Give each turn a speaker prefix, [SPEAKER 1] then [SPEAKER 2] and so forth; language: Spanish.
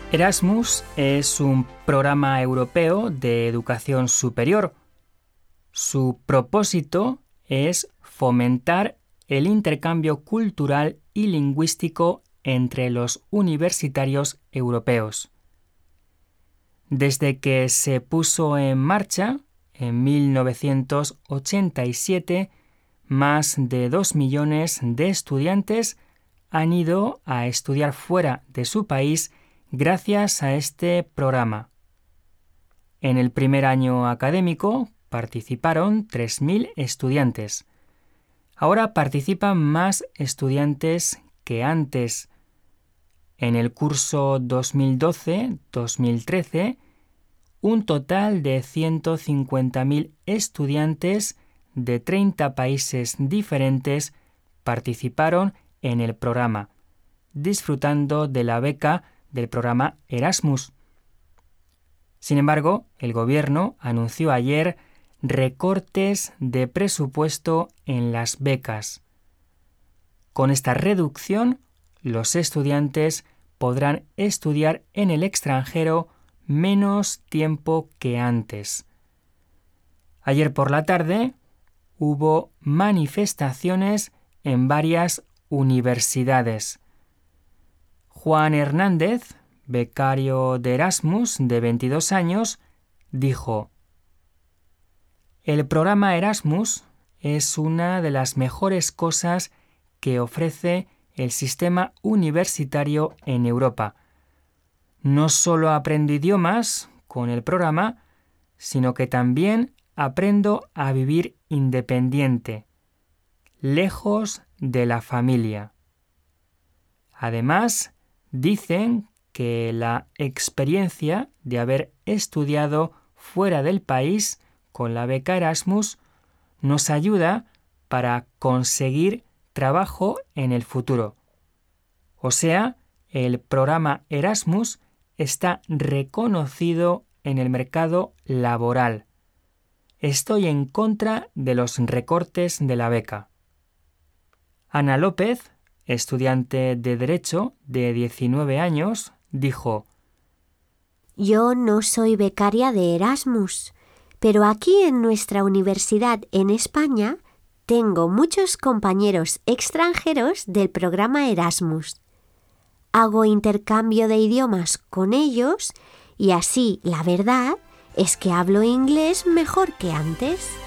[SPEAKER 1] Erasmus es un programa europeo de educación superior. Su propósito es fomentar el intercambio cultural y lingüístico entre los universitarios europeos. Desde que se puso en marcha, en 1987, más de 2 millones de estudiantes han ido a estudiar fuera de su país gracias a este programa. En el primer año académico participaron 3.000 estudiantes. Ahora participan más estudiantes que antes. En el curso 2012-2013, un total de 150.000 estudiantes de 30 países diferentes participaron en el programa, disfrutando de la beca del programa Erasmus. Sin embargo, el gobierno anunció ayer recortes de presupuesto en las becas. Con esta reducción, los estudiantes podrán estudiar en el extranjero menos tiempo que antes. Ayer por la tarde hubo manifestaciones en varias universidades. Juan Hernández, becario de Erasmus de 22 años, dijo: «El programa Erasmus es una de las mejores cosas que ofrece el sistema universitario en Europa. No solo aprendo idiomas con el programa, sino que también aprendo a vivir independiente, lejos de la familia». Además, dicen que la experiencia de haber estudiado fuera del país con la beca Erasmus nos ayuda para conseguir trabajo en el futuro. O sea, el programa Erasmus está reconocido en el mercado laboral. Estoy en contra de los recortes de la beca. Ana López, estudiante de Derecho de 19 años, dijo:
[SPEAKER 2] «Yo no soy becaria de Erasmus, pero aquí en nuestra universidad en España tengo muchos compañeros extranjeros del programa Erasmus. Hago intercambio de idiomas con ellos y así, la verdad, es que hablo inglés mejor que antes».